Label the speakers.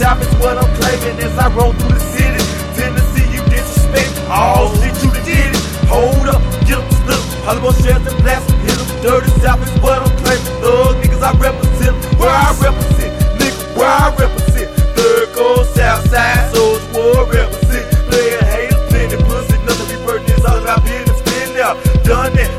Speaker 1: South is what I'm claiming as I roll through the city. Tennessee, you disrespect. Oh shit, you done did it. Hold up, get up, slip. Hollywood shells and blast, hit them. Dirty South is what I'm claiming. Thug niggas I represent. Where I represent, nigga, where I represent. Third coast, South side, Soldier War represent. Player haters, plenty pussy, nothing be burning. It's all about business, been there, done that.